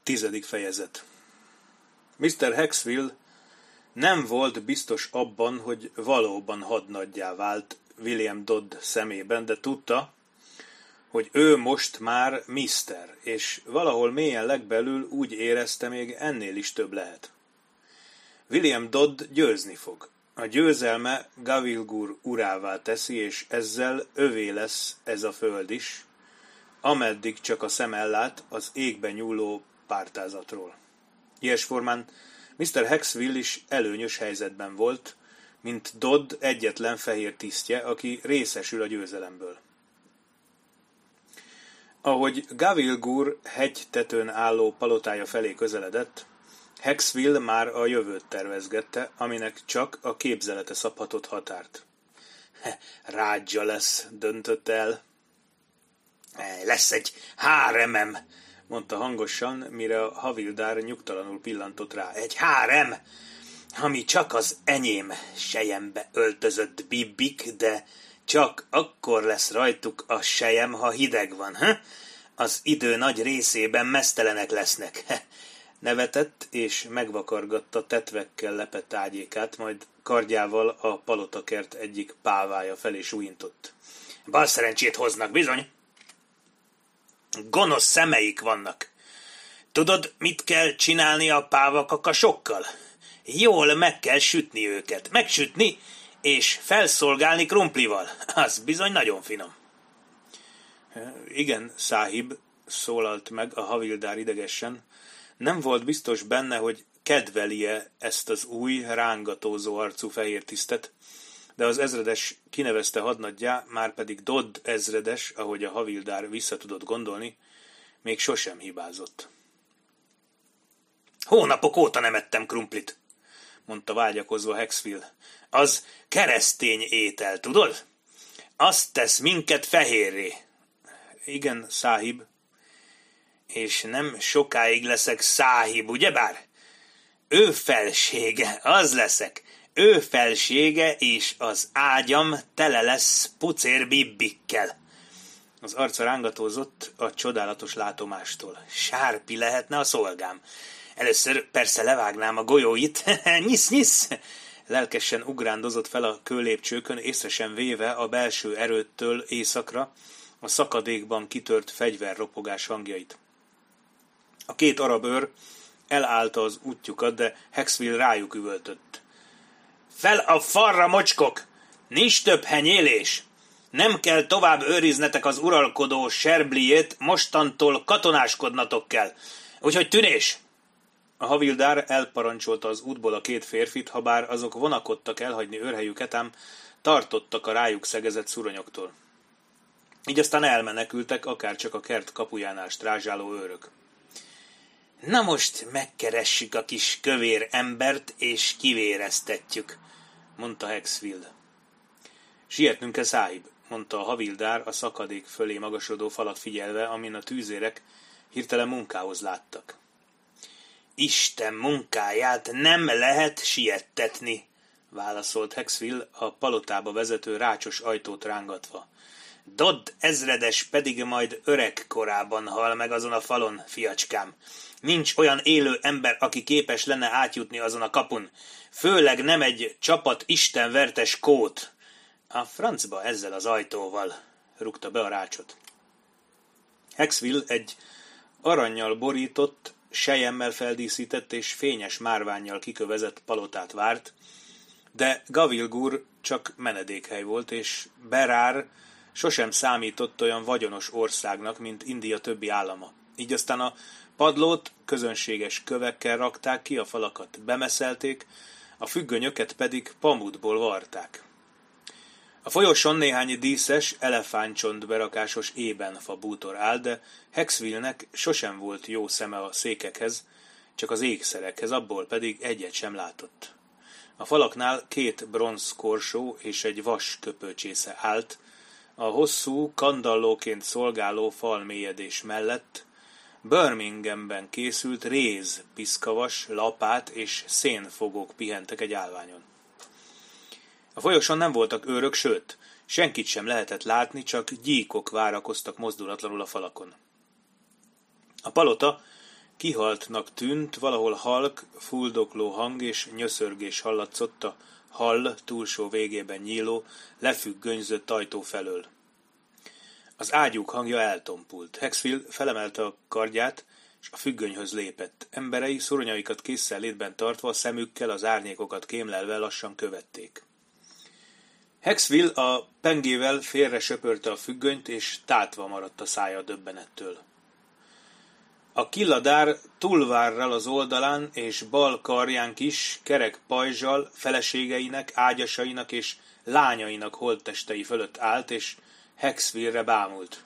10. fejezet. Mr. Haxville nem volt biztos abban, hogy valóban hadnaggyá vált William Dodd szemében, de tudta, hogy ő most már Mr., és valahol mélyen legbelül úgy érezte, még ennél is több lehet. William Dodd győzni fog. A győzelme Gavilgur urává teszi, és ezzel övé lesz ez a föld is, ameddig csak a szem ellát az égbe nyúló pártázatról. Ilyesformán Mr. Haxville is előnyös helyzetben volt, mint Dodd egyetlen fehér tisztje, aki részesül a győzelemből. Ahogy Gavilgur hegytetőn álló palotája felé közeledett, Haxville már a jövőt tervezgette, aminek csak a képzelete szabhatott határt. Rádzsa lesz, döntött el. Lesz egy háremem, mondta hangosan, mire a havildár nyugtalanul pillantott rá. Egy hárem, ami csak az enyém selyembe öltözött bibbik, de csak akkor lesz rajtuk a sejem, ha hideg van. Az idő nagy részében meztelenek lesznek. Nevetett, és megvakargatta tetvekkel lepett ágyékát, majd kardjával a palotakert egyik pávája felé súlyintott. Bal szerencsét hoznak, bizony! Gonosz szemeik vannak. Tudod, mit kell csinálni a pávakakasokkal? Jól meg kell sütni őket. Megsütni, és felszolgálni krumplival. Az bizony nagyon finom. Igen, száhib, szólalt meg a havildár idegesen. Nem volt biztos benne, hogy kedveli-e ezt az új, rángatózó arcú fehértisztet, de az ezredes kinevezte hadnaggyá, már pedig Dodd ezredes, ahogy a havildár vissza tudott gondolni, még sosem hibázott. Hónapok óta nem ettem krumplit, mondta vágyakozva Haxville. Az keresztény étel, tudod? Azt tesz minket fehérré. Igen, száhib. És nem sokáig leszek száhib, ugyebár? Ő felsége, az leszek. Ő felsége, és az ágyam tele lesz pucér bibbikkel. Az arca rángatózott a csodálatos látomástól. Sárpi lehetne a szolgám. Először persze levágnám a golyóit. Nyisz-nyisz! Lelkesen ugrándozott fel a kőlépcsőkön, észre sem véve a belső erőttől északra a szakadékban kitört fegyverropogás hangjait. A két arab őr elállta az útjukat, de Haxville rájuk üvöltött. Fel a falra, mocskok! Nincs több henyélés! Nem kell tovább őriznetek az uralkodó serbliét, mostantól katonáskodnatok kell. Úgyhogy tűnés! A havildár elparancsolta az útból a két férfit, habár azok vonakodtak elhagyni őrhelyüket, ám tartottak a rájuk szegezett szuronyoktól. Így aztán elmenekültek, akárcsak a kert kapujánál strázsáló őrök. Na most megkeressük a kis kövér embert, és kivéreztetjük, mondta Haxville. Sietnünk kell, száhib, mondta a havildár a szakadék fölé magasodó falat figyelve, amin a tűzérek hirtelen munkához láttak. Isten munkáját nem lehet siettetni, válaszolt Haxville a palotába vezető rácsos ajtót rángatva. Dodd ezredes pedig majd öreg korában hal meg azon a falon, fiacskám. Nincs olyan élő ember, aki képes lenne átjutni azon a kapun. Főleg nem egy csapat istenvertes kót. A francba ezzel az ajtóval, rúgta be a rácsot. Haxville egy arannyal borított, selyemmel feldíszített és fényes márvánnyal kikövezett palotát várt, de Gavilgur csak menedékhely volt, és Berár sosem számított olyan vagyonos országnak, mint India többi állama. Így aztán a padlót közönséges kövekkel rakták ki, a falakat bemeszelték, a függönyöket pedig pamutból varták. A folyoson néhány díszes, elefántcsont berakásos ébenfa bútor áll, de Haxville-nek sosem volt jó szeme a székekhez, csak az ékszerekhez, abból pedig egyet sem látott. A falaknál két bronzkorsó és egy vas köpőcsésze állt, a hosszú, kandallóként szolgáló falmélyedés mellett Birminghamben készült réz, piszkavas, lapát és szénfogók pihentek egy állványon. A folyoson nem voltak őrök, sőt, senkit sem lehetett látni, csak gyíkok várakoztak mozdulatlanul a falakon. A palota Kihaltnak tűnt, valahol halk, fuldokló hang és nyöszörgés hallatszott a hall túlsó végében nyíló, lefüggönyzött ajtó felől. Az ágyúk hangja eltompult. Hexfield felemelte a kardját, és a függönyhöz lépett. Emberei szurnyaikat késszel létben tartva, szemükkel az árnyékokat kémlelve lassan követték. Hexfield a pengével félre söpörte a függönyt, és tátva maradt a szája döbbenettől. A killadár tulvárral az oldalán és bal karján kis, kerek pajzsal feleségeinek, ágyasainak és lányainak holttestei fölött állt, és Hexfieldre bámult.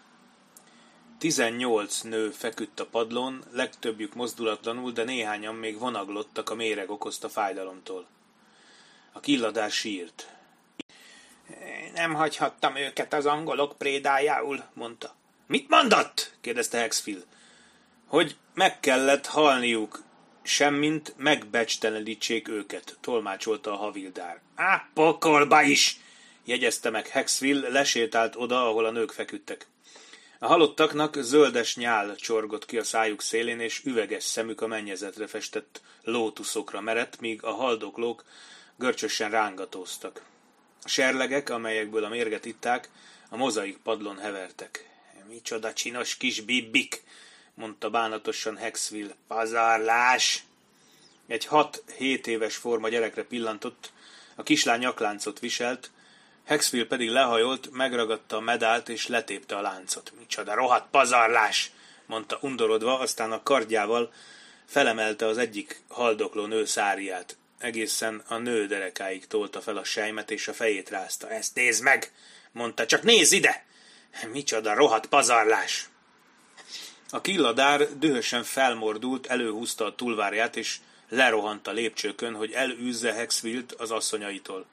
18 nő feküdt a padlón, legtöbbjük mozdulatlanul, de néhányan még vonaglottak a méreg okozta fájdalomtól. A killadár sírt. Nem hagyhattam őket az angolok prédájául, mondta. Mit mondott? kérdezte Hexfield. Hogy meg kellett halniuk, semmint megbecstelenítsék őket, tolmácsolta a havildár. Á, pokolba is! Jegyezte meg Hexfield, lesétált oda, ahol a nők feküdtek. A halottaknak zöldes nyál csorgott ki a szájuk szélén, és üveges szemük a mennyezetre festett lótuszokra merett, míg a haldoklók görcsösen rángatóztak. A serlegek, amelyekből a mérget itták, a mozaik padlón hevertek. Micsoda csinos kis bibbik, mondta bánatosan Hexfield. Pazarlás! Egy 6-7 éves forma gyerekre pillantott, a kislány nyakláncot viselt, Hexfield pedig lehajolt, megragadta a medált és letépte a láncot. Micsoda rohadt pazarlás! Mondta undorodva, aztán a kardjával felemelte az egyik haldokló nő szárját. Egészen a nő derekáig tolta fel a sejmet, és a fejét rázta. Ezt nézd meg! Mondta, csak nézz ide! Micsoda rohadt pazarlás! A killadár dühösen felmordult, előhúzta a tulvárját, és lerohant a lépcsőkön, hogy elűzze Hexfield az asszonyaitól.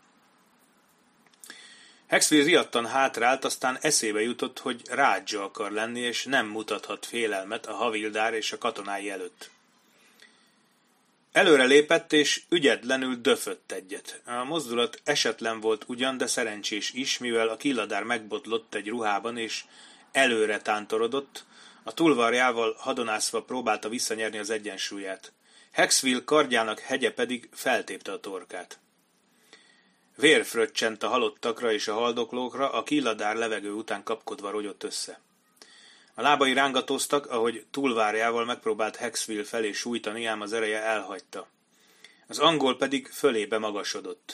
Hexfield riadtan hátrált, aztán eszébe jutott, hogy rádzsa akar lenni, és nem mutathat félelmet a havildár és a katonái előtt. Előre lépett, és ügyetlenül döfött egyet. A mozdulat esetlen volt ugyan, de szerencsés is, mivel a killadár megbotlott egy ruhában, és előre tántorodott, a tulvarjával hadonászva próbálta visszanyerni az egyensúlyát. Hexfield kardjának hegye pedig feltépte a torkát. Vér fröccsent a halottakra és a haldoklókra, a killadár levegő után kapkodva rogyott össze. A lábai rángatóztak, ahogy tulvárjával megpróbált Hexfield felé sújtani, ám az ereje elhagyta. Az angol pedig fölébe magasodott.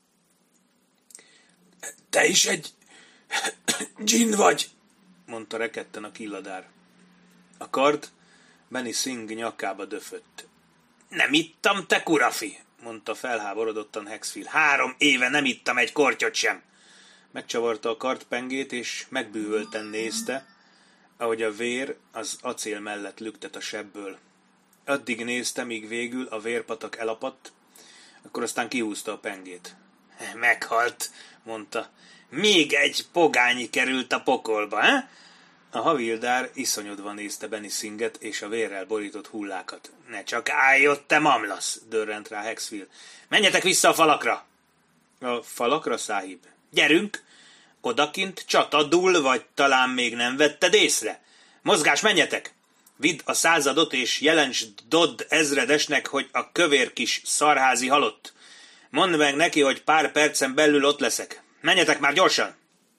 Te is egy dzsin vagy, mondta rekedten a killadár. A kard Benny Singh nyakába döfött. Nem ittam, te kurafi, mondta felháborodottan Hexfield. 3 éve nem ittam egy kortyot sem. Megcsavarta a kardpengét, és megbűvölten nézte, ahogy a vér az acél mellett lüktet a sebből. Addig nézte, míg végül a vérpatak elapadt, akkor aztán kihúzta a pengét. Meghalt, mondta. Még egy pogányi került a pokolba, he? A havildár iszonyodva nézte Benny Singhet és a vérrel borított hullákat. Ne csak állj ott, te mamlasz, dörrent rá Hexfield. Menjetek vissza a falakra! A falakra, száhib? Gyerünk! Odakint csata dúl, vagy talán még nem vetted észre? Mozgás, menjetek! Vidd a századot, és jelentsd Dodd ezredesnek, hogy a kövér kis szarházi halott. Mondd meg neki, hogy pár percen belül ott leszek. Menjetek már gyorsan!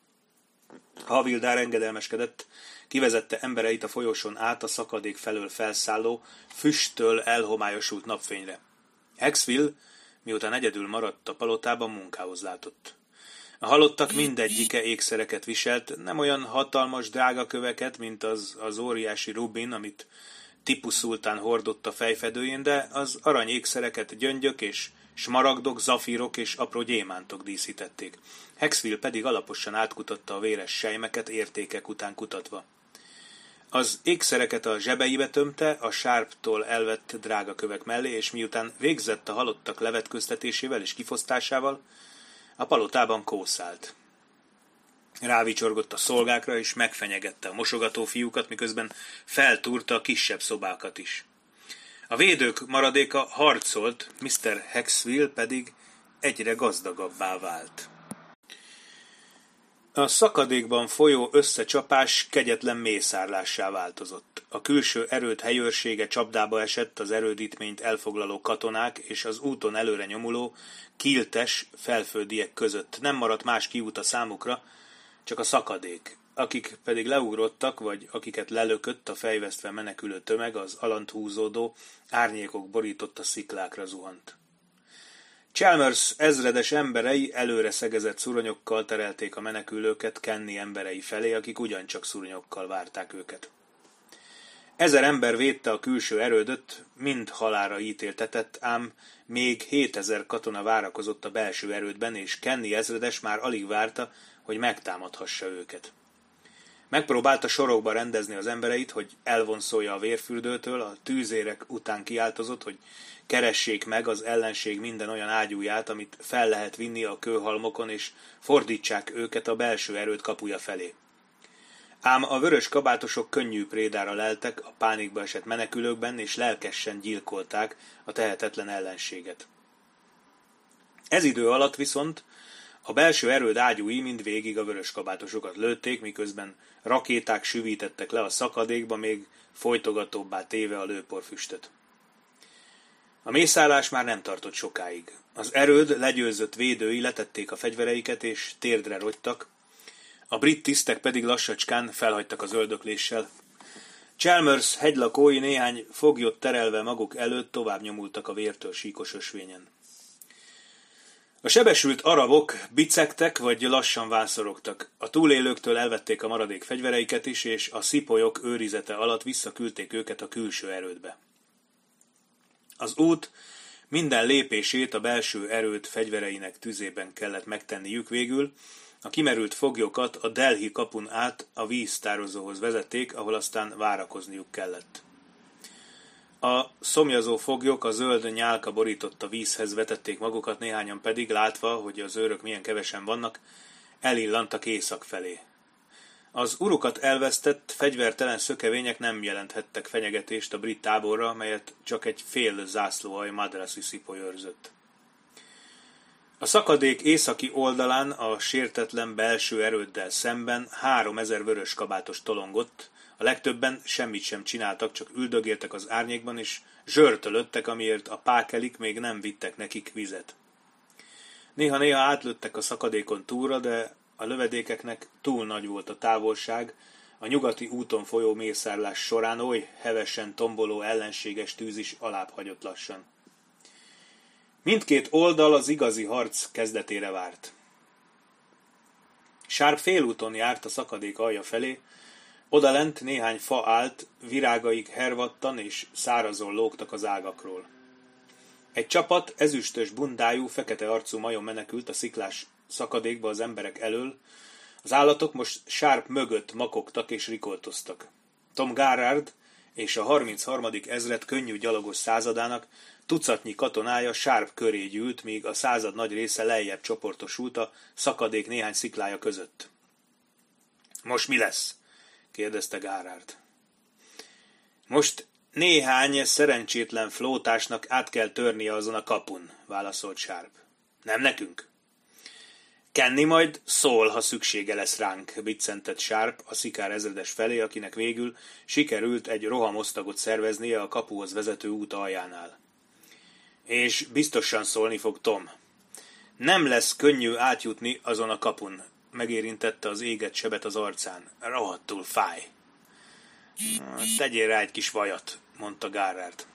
A havildár engedelmeskedett, kivezette embereit a folyosón át a szakadék felől felszálló, füsttől elhomályosult napfényre. Hexfield, miután egyedül maradt a palotában, munkához látott. A halottak mindegyike ékszereket viselt, nem olyan hatalmas drágaköveket, mint az óriási rubin, amit Tipu szultán hordott a fejfedőjén, de az arany ékszereket gyöngyök és smaragdok, zafírok és apró gyémántok díszítették. Hexfield pedig alaposan átkutatta a véres sejmeket, értékek után kutatva. Az ékszereket a zsebeibe tömte, a sárptól elvett drágakövek mellé, és miután végzett a halottak levetköztetésével és kifosztásával, a palotában kószált. Rávicsorgott a szolgákra, és megfenyegette a mosogató fiúkat, miközben feltúrta a kisebb szobákat is. A védők maradéka harcolt, Mr. Hexfield pedig egyre gazdagabbá vált. A szakadékban folyó összecsapás kegyetlen mészárlássá változott. A külső erőd helyőrsége csapdába esett az erődítményt elfoglaló katonák és az úton előre nyomuló, kiltes felföldiek között. Nem maradt más kiút a számukra, csak a szakadék. Akik pedig leugrottak, vagy akiket lelökött a fejvesztve menekülő tömeg, az alant húzódó, árnyékok borította sziklákra zuhant. Chalmers ezredes emberei előre szegezett szuronyokkal terelték a menekülőket Kenny emberei felé, akik ugyancsak szuronyokkal várták őket. 1000 ember védte a külső erődöt, mind halálra ítéltetett, ám még 7000 katona várakozott a belső erődben, és Kenny ezredes már alig várta, hogy megtámadhassa őket. Megpróbálta sorokba rendezni az embereit, hogy elvonszolja a vérfürdőtől, a tűzérek után kiáltozott, hogy keressék meg az ellenség minden olyan ágyúját, amit fel lehet vinni a kőhalmokon, és fordítsák őket a belső erőd kapuja felé. Ám a vörös kabátosok könnyű prédára leltek a pánikba esett menekülőkben, és lelkesen gyilkolták a tehetetlen ellenséget. Ez idő alatt viszont a belső erőd ágyúi mindvégig a vörös kabátosokat lőtték, miközben rakéták süvítettek le a szakadékba, még folytogatóbbá téve a lőporfüstöt. A mészárlás már nem tartott sokáig. Az erőd legyőzött védői letették a fegyvereiket és térdre rogytak, a brit tisztek pedig lassacskán felhagytak az öldökléssel. Chalmers hegylakói néhány foglyot terelve maguk előtt tovább nyomultak a vértől síkos ösvényen. A sebesült arabok bicegtek vagy lassan vászorogtak. A túlélőktől elvették a maradék fegyvereiket is, és a szipolyok őrizete alatt visszaküldték őket a külső erődbe. Az út minden lépését a belső erőd fegyvereinek tüzében kellett megtenniük, végül a kimerült foglyokat a Delhi kapun át a víztározóhoz vezették, ahol aztán várakozniuk kellett. A szomjazó foglyok a zöld nyálka borította vízhez vetették magukat, néhányan pedig, látva, hogy az őrök milyen kevesen vannak, elillantak észak felé. Az urukat elvesztett, fegyvertelen szökevények nem jelenthettek fenyegetést a brit táborra, melyet csak egy fél zászlóalj madraszi szipoly őrzött. A szakadék északi oldalán a sértetlen belső erőddel szemben 3000 vörös kabátos tolongott, a legtöbben semmit sem csináltak, csak üldögéltek az árnyékban, és zsörtölöttek, amiért a pákelik még nem vittek nekik vizet. Néha-néha átlőttek a szakadékon túlra, de a lövedékeknek túl nagy volt a távolság, a nyugati úton folyó mészárlás során oly hevesen tomboló ellenséges tűz is alább hagyott lassan. Mindkét oldal az igazi harc kezdetére várt. Sharp félúton járt a szakadék alja felé, odalent néhány fa állt, virágaik hervadtan és szárazon lógtak az ágakról. Egy csapat ezüstös bundájú, fekete arcú majom menekült a sziklás szakadékba az emberek elől, az állatok most Sharp mögött makogtak és rikoltoztak. Tom Garrard és a 33. ezred könnyű gyalogos századának tucatnyi katonája Sharp köré gyűlt, míg a század nagy része lejjebb csoportosult a szakadék néhány sziklája között. Most mi lesz? Kérdezte Garrard. Most néhány szerencsétlen flótásnak át kell törnie azon a kapun, válaszolt Sharp. Nem nekünk? Kenny majd szól, ha szüksége lesz ránk, biccentett Sharp a szikár ezredes felé, akinek végül sikerült egy rohamosztagot szerveznie a kapuhoz vezető út aljánál. És biztosan szólni fog Tom. Nem lesz könnyű átjutni azon a kapun, megérintette az égett sebet az arcán. Rohadtul fáj. Tegyél rá egy kis vajat, mondta Garrard.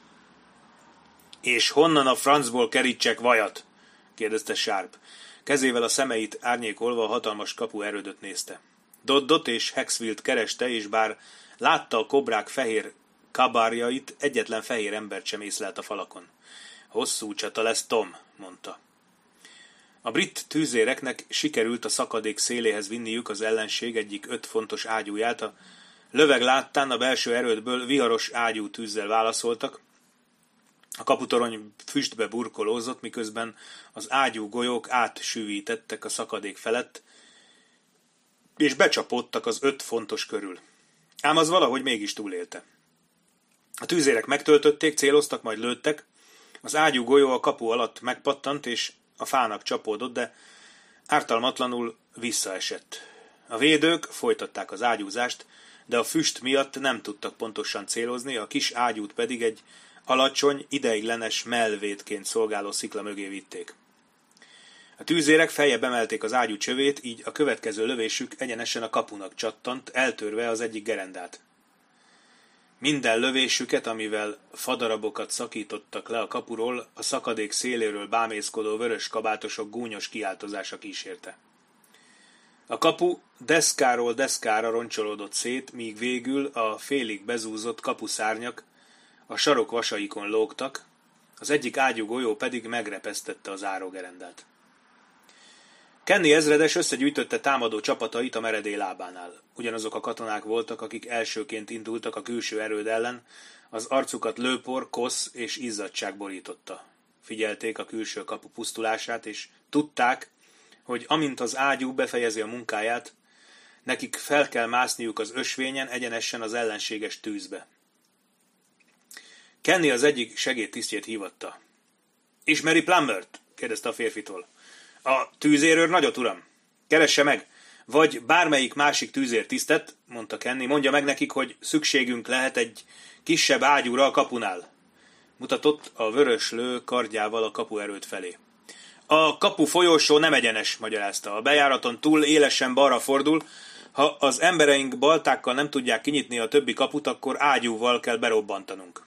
És honnan a francból kerítsek vajat? kérdezte Sharp. Kezével a szemeit árnyékolva a hatalmas kapu erődöt nézte. Doddot és Hexfield kereste, és bár látta a kobrák fehér kabárjait, egyetlen fehér embert sem észlelt a falakon. Hosszú csata lesz, Tom, mondta. A brit tűzéreknek sikerült a szakadék széléhez vinniük az ellenség egyik 5 fontos ágyúját, a löveg láttán a belső erődből viharos ágyú tűzzel válaszoltak, a kaputorony füstbe burkolózott, miközben az ágyú golyók átsűvítettek a szakadék felett, és becsapódtak az 5 fontos körül. Ám az valahogy mégis túlélte. A tűzérek megtöltötték, céloztak, majd lőttek, az ágyú golyó a kapu alatt megpattant, és a fának csapódott, de ártalmatlanul visszaesett. A védők folytatták az ágyúzást, de a füst miatt nem tudtak pontosan célozni, a kis ágyút pedig egy alacsony, ideiglenes mellvédként szolgáló szikla mögé vitték. A tűzérek feljebb emelték az ágyú csövét, így a következő lövésük egyenesen a kapunak csattant, eltörve az egyik gerendát. Minden lövésüket, amivel fadarabokat szakítottak le a kapuról, a szakadék széléről bámészkodó vörös kabátosok gúnyos kiáltozása kísérte. A kapu deszkáról deszkára roncsolódott szét, míg végül a félig bezúzott kapuszárnyak a sarok vasaikon lógtak, az egyik ágyú golyó pedig megrepesztette az zárógerendát. Kenny ezredes összegyűjtötte támadó csapatait a meredély lábánál. Ugyanazok a katonák voltak, akik elsőként indultak a külső erőd ellen, az arcukat lőpor, kosz és izzadtság borította. Figyelték a külső kapu pusztulását, és tudták, hogy amint az ágyú befejezi a munkáját, nekik fel kell mászniuk az ösvényen egyenesen az ellenséges tűzbe. Kenny az egyik segédtisztjét hívatta. Ismeri Plumbert? Kérdezte a férfitól. A tűzérőr nagyot, uram. Keresse meg, vagy bármelyik másik tűzértisztet, mondta Kenny, mondja meg nekik, hogy szükségünk lehet egy kisebb ágyúra a kapunál. Mutatott a vöröslő kardjával a kapuerőd felé. A kapu folyósó nem egyenes, magyarázta. A bejáraton túl élesen balra fordul. Ha az embereink baltákkal nem tudják kinyitni a többi kaput, akkor ágyúval kell berobbantanunk.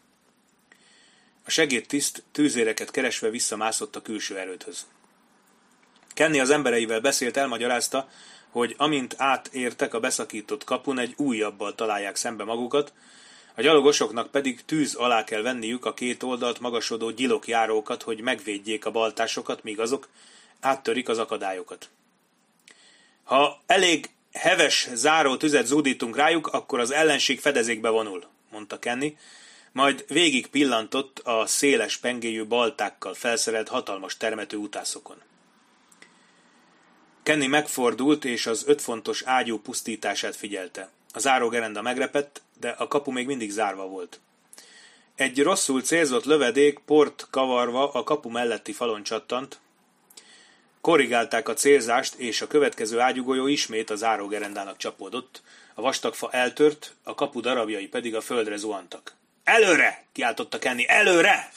A segédtiszt tűzéreket keresve visszamászott a külső erődhöz. Kenny az embereivel beszélt, elmagyarázta, hogy amint átértek a beszakított kapun, egy újabbal találják szembe magukat, a gyalogosoknak pedig tűz alá kell venniük a két oldalt magasodó gyilokjárókat, hogy megvédjék a baltásokat, míg azok áttörik az akadályokat. Ha elég heves záró tüzet zúdítunk rájuk, akkor az ellenség fedezékbe vonul, mondta Kenny, majd végig pillantott a széles pengéjű baltákkal felszerelt hatalmas termető utászokon. Kenny megfordult, és az 5 fontos ágyú pusztítását figyelte. A zárógerenda megrepett, de a kapu még mindig zárva volt. Egy rosszul célzott lövedék port kavarva a kapu melletti falon csattant. Korrigálták a célzást, és a következő ágyúgolyó ismét a zárógerendának csapódott. A vastag fa eltört, a kapu darabjai pedig a földre zuhantak. Előre! Kiáltotta Kenny. Előre!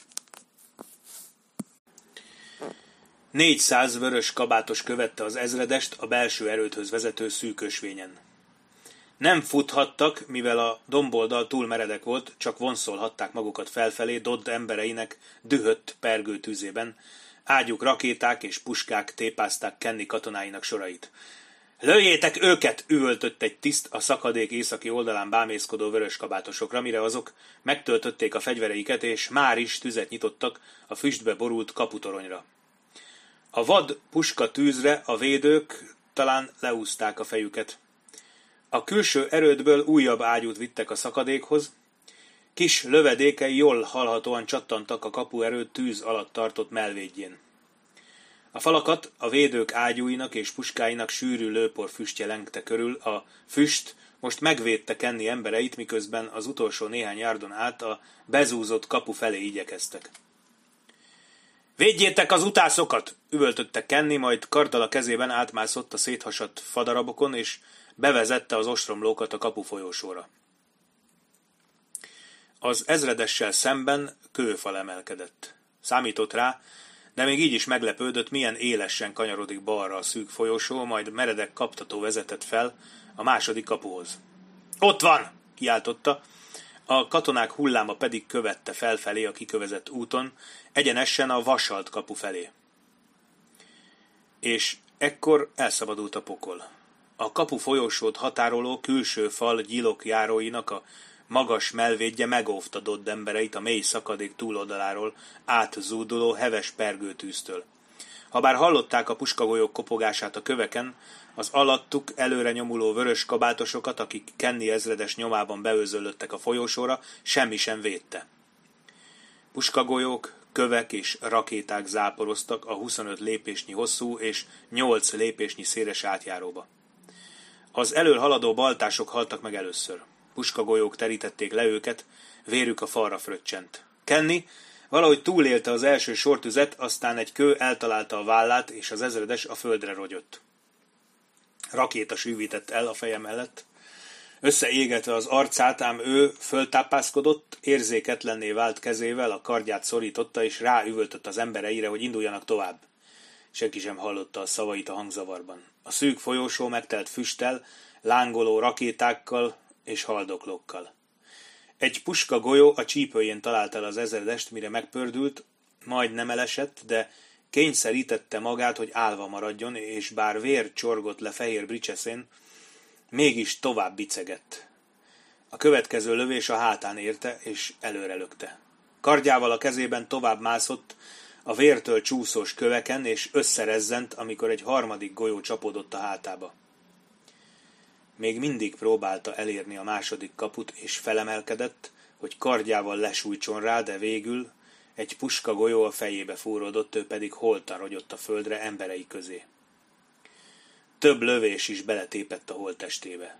400 vörös kabátos követte az ezredest a belső erődhöz vezető szűk ösvényen. Nem futhattak, mivel a domboldal túl meredek volt, csak vonszolhatták magukat felfelé Dodd embereinek dühött pergő tűzében. Ágyuk, rakéták és puskák tépázták Kenny katonáinak sorait. Lőjétek őket! Üvöltött egy tiszt a szakadék északi oldalán bámészkodó vöröskabátosokra, mire azok megtöltötték a fegyvereiket, és már is tüzet nyitottak a füstbe borult kaputoronyra. A vad puska tűzre a védők talán leúzták a fejüket. A külső erődből újabb ágyút vittek a szakadékhoz, kis lövedékei jól hallhatóan csattantak a kapuerőd tűz alatt tartott mellvédjén. A falakat a védők ágyúinak és puskáinak sűrű lőpor füstje lengte körül, a füst most megvédte Kenny embereit, miközben az utolsó néhány járdon át a bezúzott kapu felé igyekeztek. Védjétek az utászokat! Üvöltötte Kenny, majd karddal a kezében átmászott a széthasadt fadarabokon, és bevezette az ostromlókat a kapu folyósóra. Az ezredessel szemben kőfal emelkedett. Számított rá, de még így is meglepődött, milyen élesen kanyarodik balra a szűk folyosó, majd meredek kaptató vezetett fel a második kapuhoz. Ott van! Kiáltotta, a katonák hulláma pedig követte felfelé a kikövezett úton, egyenesen a vasalt kapu felé. És ekkor elszabadult a pokol. A kapu folyosót határoló külső fal gyilokjáróinak a magas mellvédje megóvta Dodd embereit a mély szakadék túloldaláról átzúduló heves pergőtűztől. Habár hallották a puskagolyók kopogását a köveken, az alattuk előre nyomuló vörös kabátosokat, akik Kenny ezredes nyomában beőzöllöttek a folyósóra, semmi sem védte. Puskagolyók, kövek és rakéták záporoztak a 25 lépésnyi hosszú és 8 lépésnyi széles átjáróba. Az elől haladó baltások haltak meg először. Puskagolyók terítették le őket, vérük a falra fröccsent. Kenny Valahogy túlélte az első sortüzet, aztán egy kő eltalálta a vállát, és az ezredes a földre rogyott. Rakéta sűvített el a feje mellett. Összeégetve az arcát, ám ő föltápászkodott, érzéketlenné vált kezével, a kardját szorította, és ráüvöltött az embereire, hogy induljanak tovább. Senki sem hallotta a szavait a hangzavarban. A szűk folyósó megtelt füsttel, lángoló rakétákkal és haldoklókkal. Egy puska golyó a csípőjén talált el az ezredest, mire megpördült, majd nem elesett, de kényszerítette magát, hogy állva maradjon, és bár vér csorgott le fehér bricseszén, mégis tovább bicegett. A következő lövés a hátán érte, és előrelökte. Kardjával a kezében tovább mászott a vértől csúszós köveken, és összerezzent, amikor egy harmadik golyó csapódott a hátába. Még mindig próbálta elérni a második kaput, és felemelkedett, hogy kardjával lesújtson rá, de végül egy puska golyó a fejébe fúródott, ő pedig holtan rogyott a földre emberei közé. Több lövés is beletépett a holttestébe.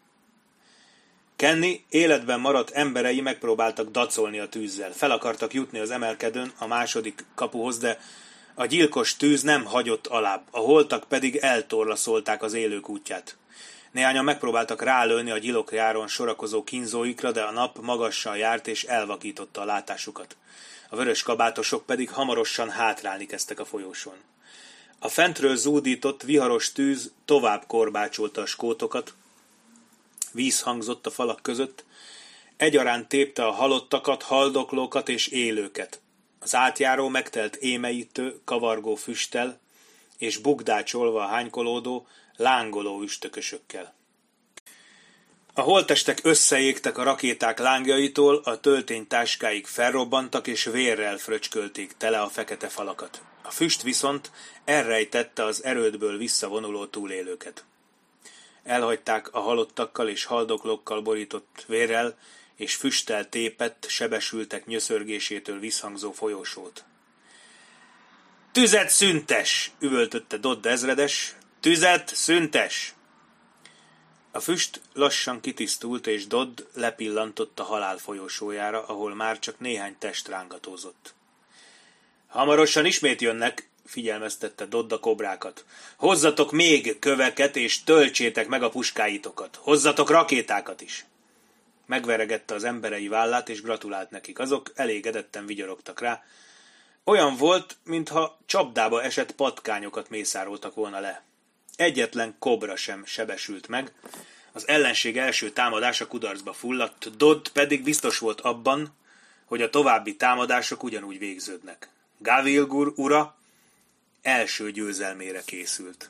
Kenny életben maradt emberei megpróbáltak dacolni a tűzzel. Fel akartak jutni az emelkedőn a második kapuhoz, de a gyilkos tűz nem hagyott alább, a holtak pedig eltorlaszolták az élők útját. Néhányan megpróbáltak rálőni a gyilokjáron sorakozó kínzóikra, de a nap magasan járt és elvakította a látásukat. A vörös kabátosok pedig hamarosan hátrálni kezdtek a folyóson. A fentről zúdított, viharos tűz tovább korbácsolta a skótokat, víz hangzott a falak között, egyaránt tépte a halottakat, haldoklókat és élőket. Az átjáró megtelt émeítő, kavargó füsttel, és bugdácsolva hánykolódó, lángoló üstökösökkel. A holttestek összeégtek a rakéták lángjaitól, a tölténytáskáik felrobbantak és vérrel fröcskölték tele a fekete falakat. A füst viszont elrejtette az erődből visszavonuló túlélőket. Elhagyták a halottakkal és haldoklókkal borított vérrel és füsttel tépett, sebesültek nyöszörgésétől visszhangzó folyósót. Tüzet szüntes! Üvöltötte Dodd ezredes. Tüzet szüntes! A füst lassan kitisztult, és Dodd lepillantott a halál folyósójára, ahol már csak néhány test rángatózott. Hamarosan ismét jönnek, figyelmeztette Dodd a kobrákat. Hozzatok még köveket, és töltsétek meg a puskáitokat. Hozzatok rakétákat is. Megveregette az emberei vállát, és gratulált nekik. Azok elégedetten vigyorogtak rá. Olyan volt, mintha csapdába esett patkányokat mészároltak volna le. Egyetlen kobra sem sebesült meg, az ellenség első támadása kudarcba fulladt, Dodd pedig biztos volt abban, hogy a további támadások ugyanúgy végződnek. Gavilgur ura első győzelmére készült.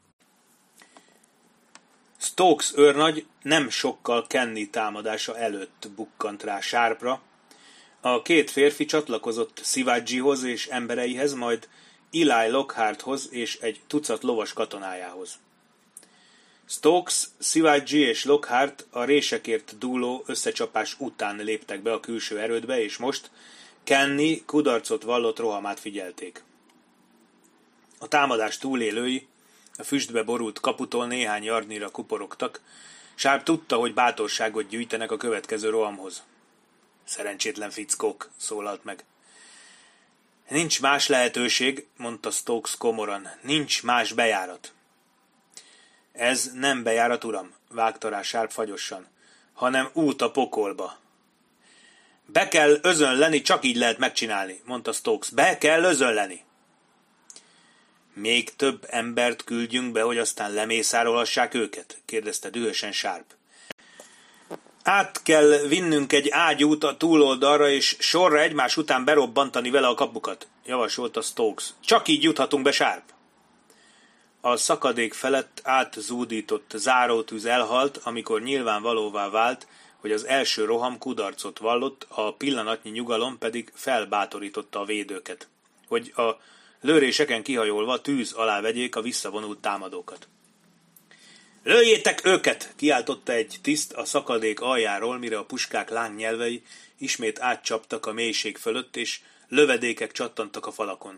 Stokes őrnagy nem sokkal Kenny támadása előtt bukkant rá Sharpra. A két férfi csatlakozott Szivádzsihoz és embereihez, majd Eli Lockharthoz és egy tucat lovas katonájához. Stokes, Szivádzsi és Lockhart a résekért dúló összecsapás után léptek be a külső erődbe, és most Kenny kudarcot vallott rohamát figyelték. A támadás túlélői a füstbe borult kaputól néhány yardnyira kuporogtak. Sharp tudta, hogy bátorságot gyűjtenek a következő rohamhoz. Szerencsétlen fickók, szólalt meg. Nincs más lehetőség, mondta Stokes komoran. Nincs más bejárat. Ez nem bejárat, uram, vágta rá Sharp fagyosan, hanem út a pokolba. Be kell özönleni, csak így lehet megcsinálni, mondta Stokes. Be kell özönleni. Még több embert küldjünk be, hogy aztán lemészárolhassák őket? Kérdezte dühösen Sharp. Át kell vinnünk egy ágyút a túloldalra, és sorra egymás után berobbantani vele a kapukat, javasolta Stokes. Csak így juthatunk be, Sharp. A szakadék felett átzúdított zárótűz elhalt, amikor nyilvánvalóvá vált, hogy az első roham kudarcot vallott, a pillanatnyi nyugalom pedig felbátorította a védőket, hogy a lőréseken kihajolva tűz alá vegyék a visszavonult támadókat. Lőjétek őket! Kiáltotta egy tiszt a szakadék aljáról, mire a puskák lángnyelvei ismét átcsaptak a mélység fölött, és lövedékek csattantak a falakon.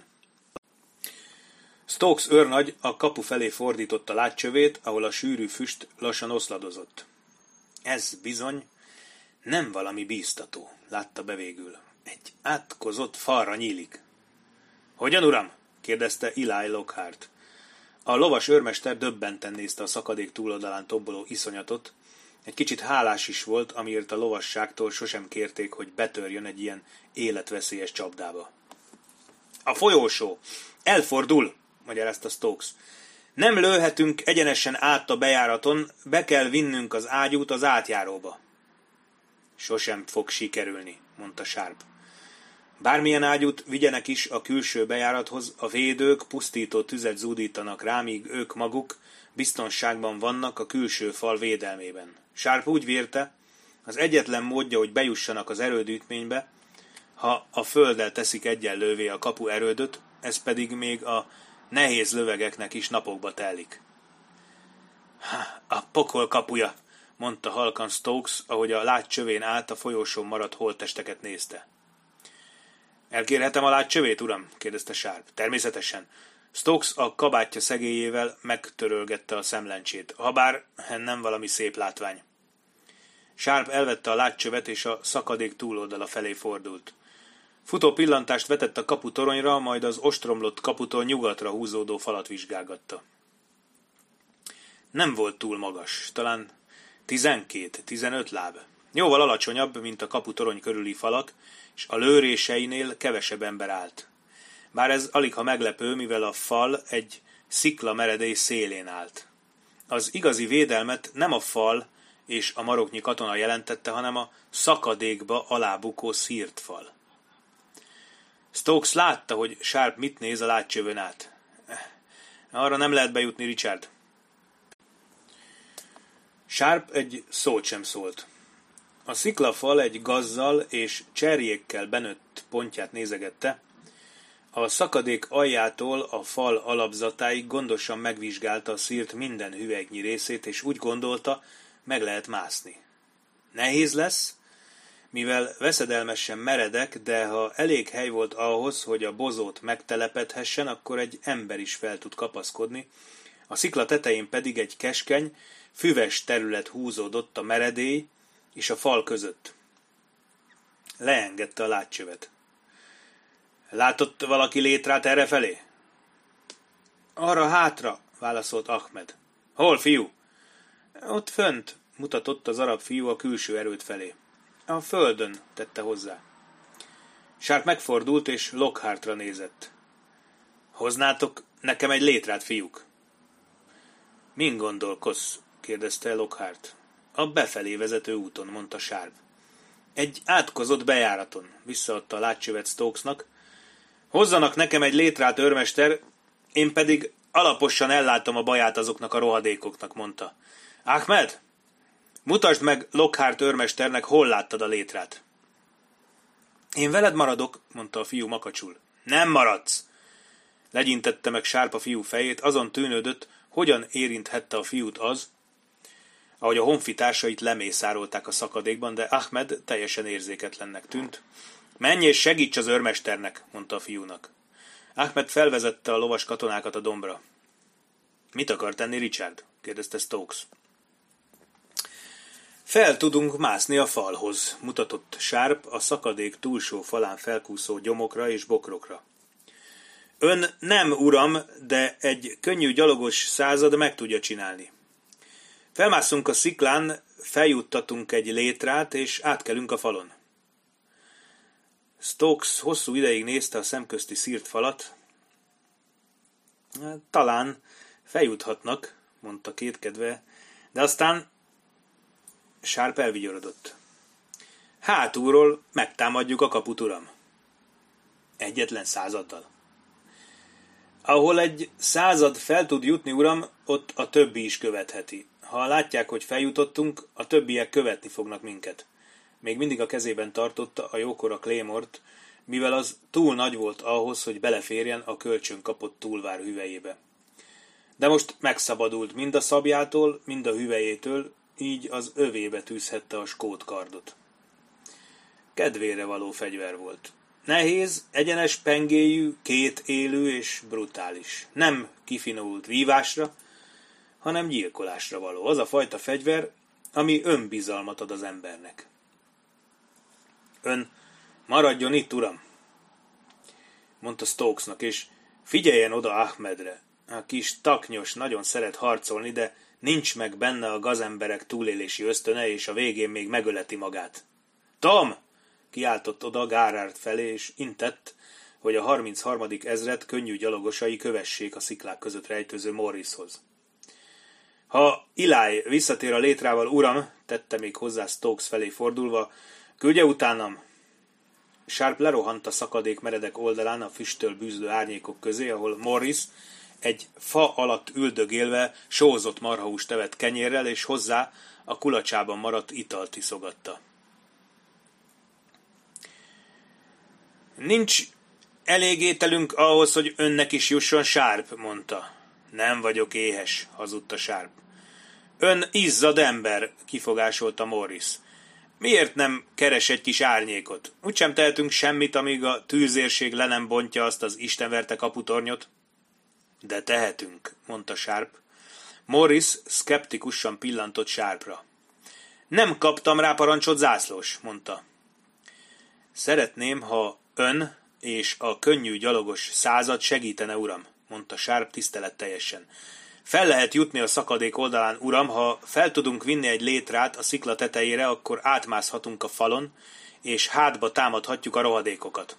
Stokes őrnagy a kapu felé fordította látcsövét, ahol a sűrű füst lassan oszladozott. Ez bizony Nem valami bíztató, látta be végül. Egy átkozott falra nyílik. Hogyan, uram? Kérdezte Eli Lockhart. A lovas őrmester döbbenten nézte a szakadék túloldalán tomboló iszonyatot. Egy kicsit hálás is volt, amiért a lovasságtól sosem kérték, hogy betörjön egy ilyen életveszélyes csapdába. A folyósó! Elfordul, magyarázta Stokes. Nem lőhetünk egyenesen át a bejáraton, be kell vinnünk az ágyút az átjáróba. Sosem fog sikerülni, mondta Sharp. Bármilyen ágyút vigyenek is a külső bejárathoz, a védők pusztító tüzet zúdítanak rá, míg ők maguk biztonságban vannak a külső fal védelmében. Sharp úgy vérte, az egyetlen módja, hogy bejussanak az erődítménybe, ha a földdel teszik egyenlővé a kapu erődöt, ez pedig még a nehéz lövegeknek is napokba telik. A pokol kapuja, mondta halkan Stokes, ahogy a lágy csövén át a folyósón maradt holttesteket nézte. Elkérhetem a lágy csövét, uram? Kérdezte Sharp. Természetesen. Stokes a kabátja szegélyével megtörölgette a szemlencsét, habár nem valami szép látvány. Sharp elvette a lágycsövet, és a szakadék túloldala felé fordult. Futó pillantást vetett a kaputoronyra, majd az ostromlott kaputól nyugatra húzódó falat vizsgálgatta. Nem volt túl magas, talán 12-15 láb. Jóval alacsonyabb, mint a kaputorony körüli falak, és a lőréseinél kevesebb ember állt. Bár ez aligha meglepő, mivel a fal egy szikla meredély szélén állt. Az igazi védelmet nem a fal és a maroknyi katona jelentette, hanem a szakadékba alábukó szírt fal. Stokes látta, hogy Sharp mit néz a lágycsövön át. Arra nem lehet bejutni, Richard. Sharp egy szót sem szólt. A sziklafal egy gazzal és cserjékkel benőtt pontját nézegette. A szakadék aljától a fal alapzatáig gondosan megvizsgálta a szírt minden hüvelyknyi részét, és úgy gondolta, meg lehet mászni. Nehéz lesz, mivel veszedelmesen meredek, de ha elég hely volt ahhoz, hogy a bozót megtelepedhessen, akkor egy ember is fel tud kapaszkodni, a szikla tetején pedig egy keskeny, füves terület húzódott a meredély és a fal között. Leengedte a lágycsövet. Látott valaki létrát errefelé? Arra hátra, válaszolt Ahmed. Hol, fiú? Ott fönt, mutatott az arab fiú a külső erőd felé. A földön, tette hozzá. Sharp megfordult, és Lockhartra nézett. Hoznátok nekem egy létrát, fiúk? Min gondolkodsz? Kérdezte Lockhart. A befelé vezető úton, mondta Sharp. Egy átkozott bejáraton, visszaadta a lágycsövet Stokesnak. Hozzanak nekem egy létrát, őrmester, én pedig alaposan ellátom a baját azoknak a rohadékoknak, mondta. Ahmed, mutasd meg Lockhart őrmesternek, hol láttad a létrát. Én veled maradok, mondta a fiú makacsul. Nem maradsz! Legyintette meg Sharp a fiú fejét, azon tűnődött, hogyan érinthette a fiút az, ahogy a honfitársait lemészárolták a szakadékban, de Ahmed teljesen érzéketlennek tűnt. Menj és segíts az őrmesternek, mondta a fiúnak. Ahmed felvezette a lovas katonákat a dombra. Mit akar tenni Richard? kérdezte Stokes. Fel tudunk mászni a falhoz, mutatott Sharp a szakadék túlsó falán felkúszó gyomokra és bokrokra. Ön nem, uram, de egy könnyű gyalogos század meg tudja csinálni. Felmászunk a sziklán, feljuttatunk egy létrát, és átkelünk a falon. Stokes hosszú ideig nézte a szemközti szírt falat. Talán feljuthatnak, mondta kétkedve, de aztán Sharp elvigyorodott. Hátulról megtámadjuk a kaput, uram. Egyetlen századdal. Ahol egy század fel tud jutni, uram, ott a többi is követheti. Ha látják, hogy feljutottunk, a többiek követni fognak minket. Még mindig a kezében tartotta a jókora Claymore-t, mivel az túl nagy volt ahhoz, hogy beleférjen a kölcsön kapott túlvár hüvelyébe. De most megszabadult mind a szabjától, mind a hüvelyétől, így az övébe tűzhette a skót kardot. Kedvére való fegyver volt. Nehéz, egyenes pengéjű, kétélű és brutális. Nem kifinomult vívásra, hanem gyilkolásra való. Az a fajta fegyver, ami önbizalmat ad az embernek. Ön maradjon itt, uram, mondta Stokesnak, és figyeljen oda Ahmedre. A kis taknyos nagyon szeret harcolni, de nincs meg benne a gazemberek túlélési ösztöne, és a végén még megöleti magát. Tom! Kiáltott oda Gárárd felé, és intett, hogy a 33. ezred könnyű gyalogosai kövessék a sziklák között rejtőző Morrishoz. Ha Eli visszatér a létrával, uram, tette még hozzá Stokes felé fordulva, küldje utánam. Sharp lerohant a szakadék meredek oldalán a füsttől bűzlő árnyékok közé, ahol Morris egy fa alatt üldögélve sózott marhahúst evett kenyérrel, és hozzá a kulacsában maradt italt iszogatta. Nincs elég ételünk ahhoz, hogy önnek is jusson, Sharp, mondta. Nem vagyok éhes, hazudta Sharp. Ön izzad ember, kifogásolta Morris. Miért nem keres egy kis árnyékot? Úgysem tehetünk semmit, amíg a tűzérség le nem bontja azt az istenverte kaputornyot. De tehetünk, mondta Sharp. Morris szkeptikusan pillantott Sharpra. Nem kaptam rá parancsot, zászlós, mondta. Szeretném, ha ön és a könnyű gyalogos 100 segítene, uram, mondta Sharp tiszteletteljesen. Fel lehet jutni a szakadék oldalán, uram, ha fel tudunk vinni egy létrát a szikla tetejére, akkor átmászhatunk a falon, és hátba támadhatjuk a rohadékokat.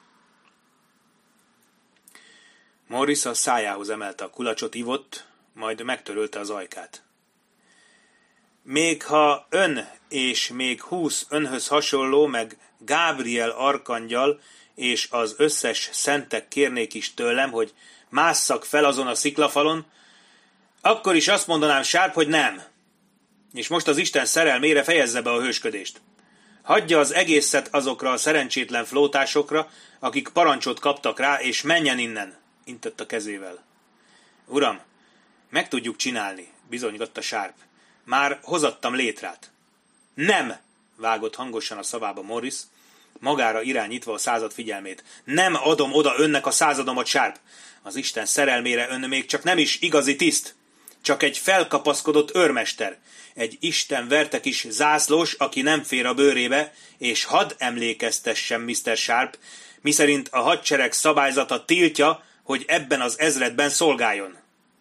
Morris a szájához emelte a kulacsot, ivott, majd megtörölte az ajkát. Még ha ön és még 20 önhöz hasonló, meg Gábriel arkangyal és az összes szentek kérnék is tőlem, hogy másszak fel azon a sziklafalon, akkor is azt mondanám, Sharp, hogy nem. És most az Isten szerelmére fejezze be a hősködést. Hagyja az egészet azokra a szerencsétlen flótásokra, akik parancsot kaptak rá, és menjen innen, intett a kezével. Uram, meg tudjuk csinálni, bizonygatta Sharp. Már hozattam létrát. Nem, vágott hangosan a szavába Morris, magára irányítva a 100 figyelmét. Nem adom oda önnek a 100-amat, Sharp. Az Isten szerelmére ön még csak nem is igazi tiszt. Csak egy felkapaszkodott őrmester. Egy Isten verte kis zászlós, aki nem fér a bőrébe, és hadd emlékeztessem, Mr. Sharp, miszerint a hadsereg szabályzata tiltja, hogy ebben az ezredben szolgáljon.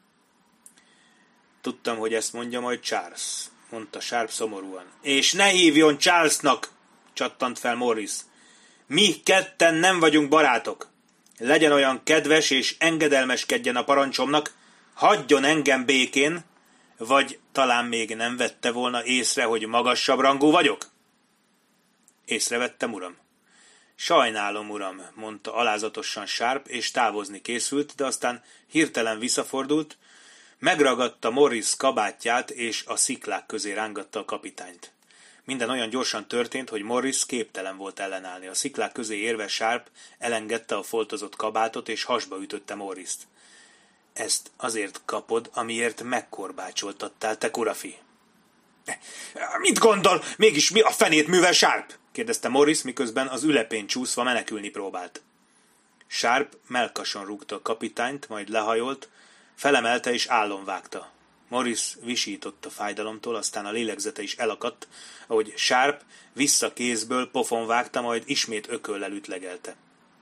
Tudtam, hogy ezt mondja majd Charles, mondta Sharp szomorúan. És ne hívjon Charlesnak, csattant fel Morris. Mi ketten nem vagyunk barátok. Legyen olyan kedves és engedelmeskedjen a parancsomnak, hagyjon engem békén, vagy talán még nem vette volna észre, hogy magasabb rangú vagyok? Észrevettem, uram. Sajnálom, uram, mondta alázatosan Sharp, és távozni készült, de aztán hirtelen visszafordult, megragadta Morris kabátját, és a sziklák közé rángatta a kapitányt. Minden olyan gyorsan történt, hogy Morris képtelen volt ellenállni. A sziklák közé érve Sharp elengedte a foltozott kabátot, és hasba ütötte Morrist. Ezt azért kapod, amiért megkorbácsoltattál, te kurafi. Mit gondol? Mégis mi a fenét művel Sharp? kérdezte Morris, miközben az ülepén csúszva menekülni próbált. Sharp mellkason rúgta a kapitányt, majd lehajolt, felemelte és állon vágta. Morris visított a fájdalomtól, aztán a lélegzete is elakadt, ahogy Sharp visszakézből pofon vágta, majd ismét ököllel ütlegelte.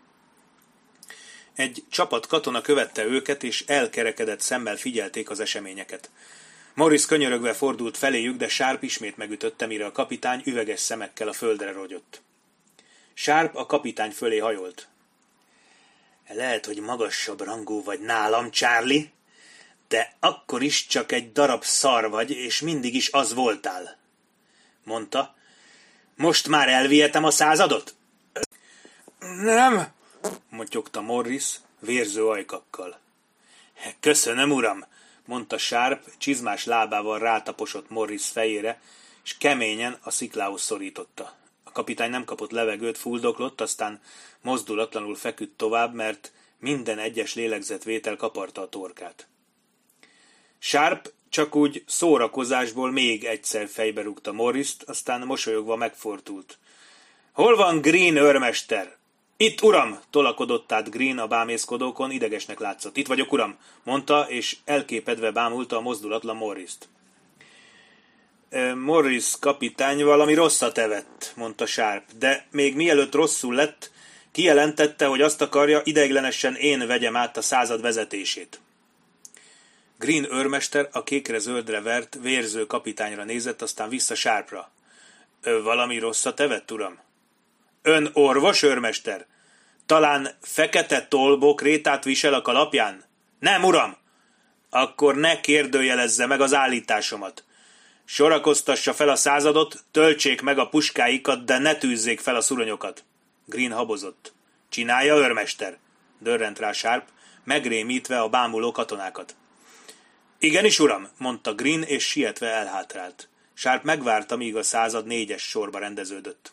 Egy csapat katona követte őket, és elkerekedett szemmel figyelték az eseményeket. Morris könyörögve fordult feléjük, de Sharp ismét megütötte, mire a kapitány üveges szemekkel a földre rogyott. Sharp a kapitány fölé hajolt. Lehet, hogy magasabb rangú vagy nálam, Charlie, de akkor is csak egy darab szar vagy, és mindig is az voltál, mondta. Most már elvihetem a 100? Nem, motyogta Morris vérző ajkakkal. Köszönöm, uram, mondta Sharp, csizmás lábával rátaposott Morris fejére, és keményen a sziklához szorította. A kapitány nem kapott levegőt, fuldoklott, aztán mozdulatlanul feküdt tovább, mert minden egyes lélegzetvétel kaparta a torkát. Sharp csak úgy szórakozásból még egyszer fejbe rúgta Morrist, aztán mosolyogva megfordult. Hol van Green őrmester? Itt, uram, tolakodott át Green a bámészkodókon, idegesnek látszott. Itt vagyok, uram, mondta, és elképedve bámulta a mozdulatlan Morrist. Morris kapitány valami rosszat evett, mondta Sharp, de még mielőtt rosszul lett, kijelentette, hogy azt akarja, ideiglenesen én vegyem át a század vezetését. Green őrmester a kékre-zöldre vert, vérző kapitányra nézett, aztán vissza Sharpra. Valami rosszat evett, uram? Ön orvos, őrmester? Talán fekete tolbok rétát visel a kalapján? Nem, uram! Akkor ne kérdőjelezze meg az állításomat. Sorakoztassa fel a századot, töltsék meg a puskáikat, de ne tűzzék fel a szuronyokat. Green habozott. Csinálja, őrmester? Dörrent rá Sharp, megrémítve a bámuló katonákat. Igenis, uram, mondta Green, és sietve elhátrált. Sharp megvárta, míg a század 4-es sorba rendeződött.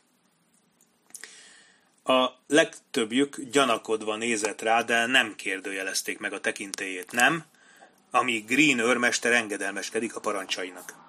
A legtöbbjük gyanakodva nézett rá, de nem kérdőjelezték meg a tekintélyét, nem? Amíg Green őrmester engedelmeskedik a parancsainak.